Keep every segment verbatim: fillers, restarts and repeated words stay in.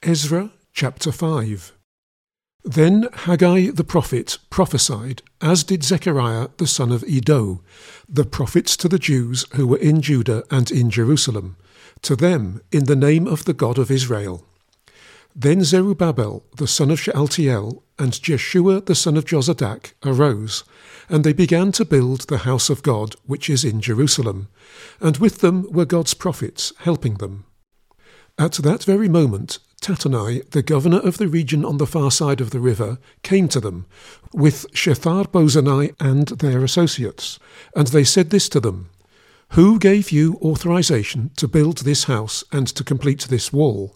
Ezra chapter five. Then Haggai the prophet prophesied, as did Zechariah the son of Iddo, the prophets to the Jews who were in Judah and in Jerusalem, to them in the name of the God of Israel. Then Zerubbabel the son of Shealtiel and Jeshua the son of Jozadak arose, and they began to build the house of God which is in Jerusalem, and with them were God's prophets helping them. At that very moment Tattenai, the governor of the region on the far side of the river, came to them, with Shethar-Bozenai and their associates, and they said this to them, Who gave you authorization to build this house and to complete this wall?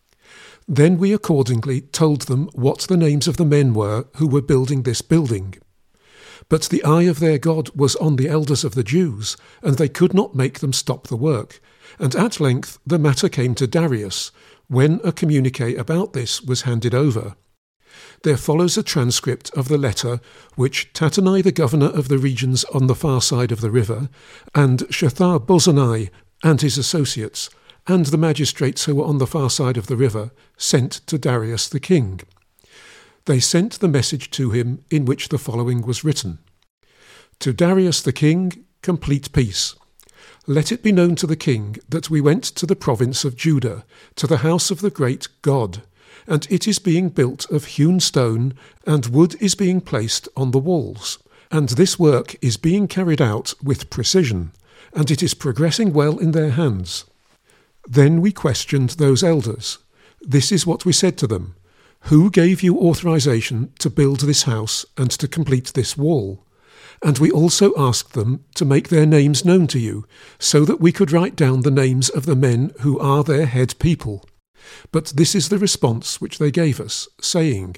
Then we accordingly told them what the names of the men were who were building this building. But the eye of their God was on the elders of the Jews, and they could not make them stop the work. And at length the matter came to Darius, when a communique about this was handed over. There follows a transcript of the letter which Tattenai, the governor of the regions on the far side of the river, and Shethar-Bozenai and his associates, and the magistrates who were on the far side of the river, sent to Darius the king. They sent the message to him in which the following was written. To Darius the king, complete peace. Let it be known to the king that we went to the province of Judah, to the house of the great God, and it is being built of hewn stone, and wood is being placed on the walls. And this work is being carried out with precision, and it is progressing well in their hands. Then we questioned those elders. This is what we said to them. Who gave you authorization to build this house and to complete this wall? And we also asked them to make their names known to you, so that we could write down the names of the men who are their head people. But this is the response which they gave us, saying,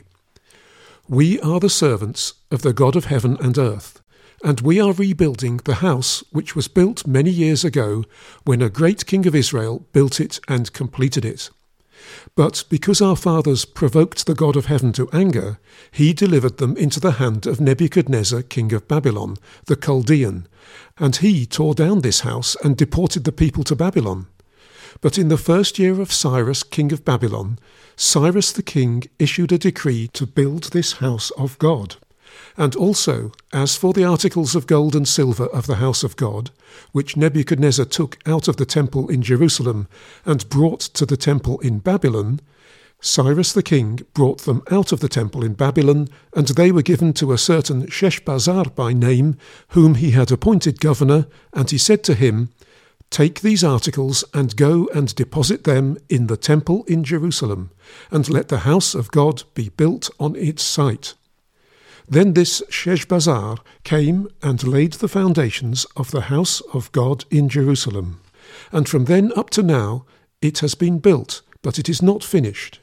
We are the servants of the God of heaven and earth, and we are rebuilding the house which was built many years ago, when a great king of Israel built it and completed it. But because our fathers provoked the God of heaven to anger, he delivered them into the hand of Nebuchadnezzar king of Babylon, the Chaldean, and he tore down this house and deported the people to Babylon. But in the first year of Cyrus king of Babylon, Cyrus the king issued a decree to build this house of God. And also, as for the articles of gold and silver of the house of God, which Nebuchadnezzar took out of the temple in Jerusalem and brought to the temple in Babylon, Cyrus the king brought them out of the temple in Babylon, and they were given to a certain Sheshbazzar by name, whom he had appointed governor, and he said to him, Take these articles and go and deposit them in the temple in Jerusalem, and let the house of God be built on its site. Then this Sheshbazzar came and laid the foundations of the house of God in Jerusalem. And from then up to now it has been built, but it is not finished.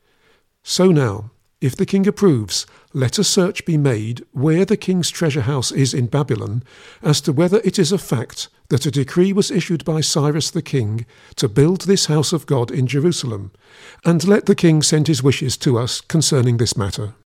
So now, if the king approves, let a search be made where the king's treasure house is in Babylon, as to whether it is a fact that a decree was issued by Cyrus the king to build this house of God in Jerusalem. And let the king send his wishes to us concerning this matter.